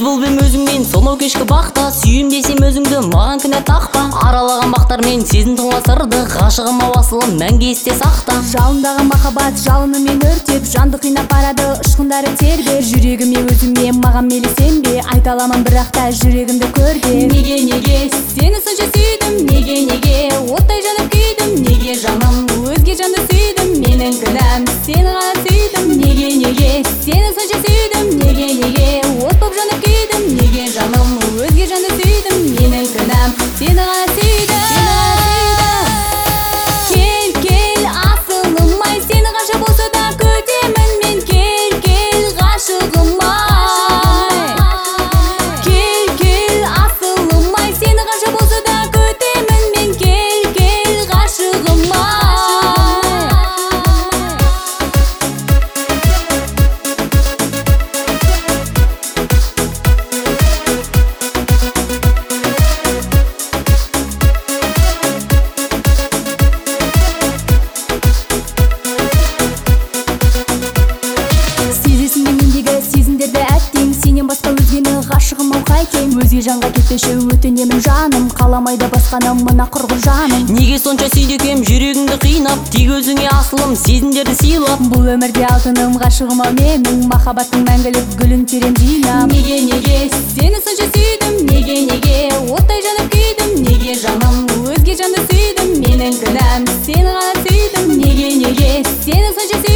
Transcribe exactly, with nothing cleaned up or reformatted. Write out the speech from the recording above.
бұлбем өзіңмен сонау кешкі бақта, сүйем десем өзіңді маған кінә тақпа. Аралаған бақтармен сезім тұңласырды, ғашығым ауасылым мәңгі есте сақта. Жалындағы махаббат жалынымен өртеп, жанды қинап барады ұшқындары тербер. Жүрегіме өзіме маған мейлі сенбе, айта аламын бірақ та жүрегімді көрге. Неге неге сені сонша сүйдім, неге неге оттай жанып күйдім, неге жаным өзге жанды сүйдім, менің кінәм сені ғана сүйдім. Неге неге сені сонша сүйдім, неге неге от боп жанып күйдім, неге жаным өзге жанды сүйдім, менің кінәм сені ғана сүйдім. Кел кел асылым ай, сені қанша болса да күтемін мен. Кел кел ғашығым ай, кел кел асылым ай, сені қанша болса да күтемін мен. Кел кел ғашығым ай. Сезесің мендегі сезімдерді әттең, сенен басқа өзгені ғашығым ау қайтем. Өзге жанға кетпеші өтінемін жаным, қаламайды басқаны мына құрғыр жаным. Неге сонша сүйді екем жүрегіңді қинап, тек өзіңе асылым сезімдерді сыйлап. Бұл өмірде алтыным ғашығым ау менің, махаббаттың мәңгілік гүлін терем жинап. Неге неге сені сонша сүйдім, неге неге оттай жанып күйдім, неге жаным өзге жанды сүйдім, менің кінәм сені ғана сүйдім. Неге неге сені сонша сүйдім.